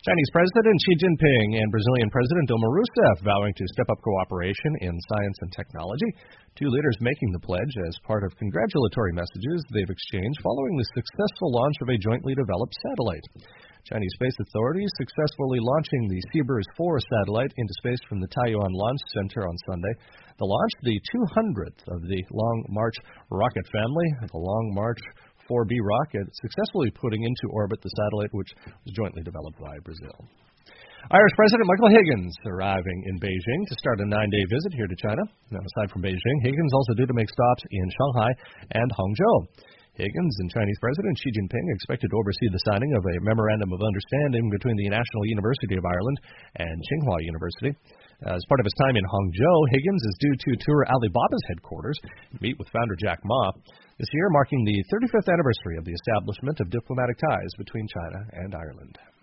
Chinese President Xi Jinping and Brazilian President Dilma Rousseff vowing to step up cooperation in science and technology. Two leaders making the pledge as part of congratulatory messages they've exchanged following the successful launch of a jointly developed satellite. Chinese space authorities successfully launching the Seabird 4 satellite into space from the Taiyuan Launch Center on Sunday. The launch, the 200th of the Long March rocket family, the Long March 4B rocket, successfully putting into orbit the satellite, which was jointly developed by Brazil. Irish President Michael Higgins arriving in Beijing to start a 9-day visit here to China. Now, aside from Beijing, Higgins also due to make stops in Shanghai and Hangzhou. Higgins and Chinese President Xi Jinping expected to oversee the signing of a memorandum of understanding between the National University of Ireland and Tsinghua University. As part of his time in Hangzhou, Higgins is due to tour Alibaba's headquarters and meet with founder Jack Ma, this year marking the 35th anniversary of the establishment of diplomatic ties between China and Ireland.